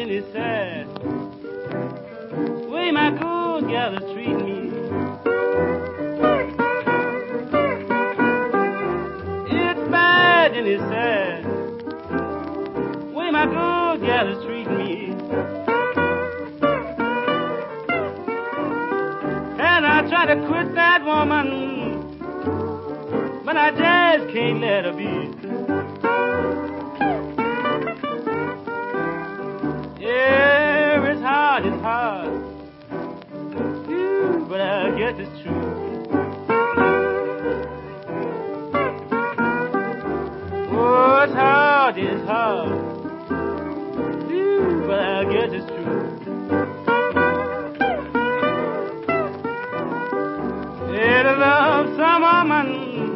and it's sad. Way my good gal is treating me. It's bad and it's sad. Way my good gal is treating me. And I try to quit that woman, but I just can't let her be. Yeah, it's hard, but I guess it's true. Oh, it's hard, but I guess it's true. Yeah, to love some woman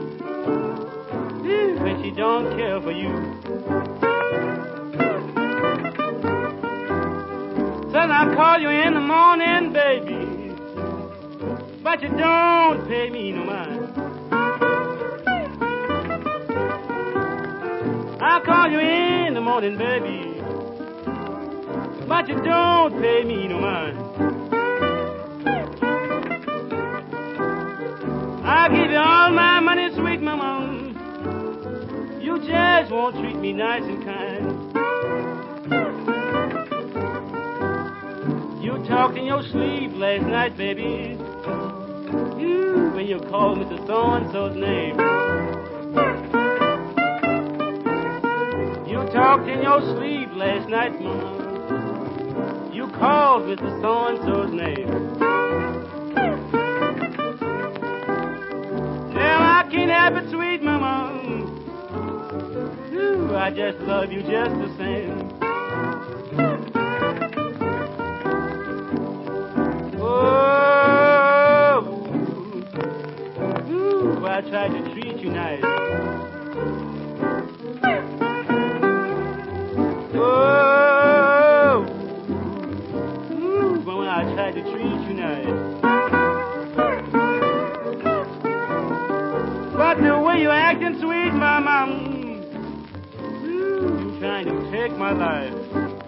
when she don't care for you. Son, I call you in the morning, baby, but you don't pay me no mind. I call you in the morning, baby, but you don't pay me no mind. I give you all my money, sweet mama. You just won't treat me nice and kind. You talked in your sleep last night, baby. When you called Mr. So-and-so's name. You talked in your sleep last night, mama. You called Mr. So-and-so's name. Now I can't help it, sweet mama. I just love you just the same. Oh, I tried to treat you nice. Oh, but when I tried to treat you nice. But the way you're acting, sweet mama, you trying to take my life.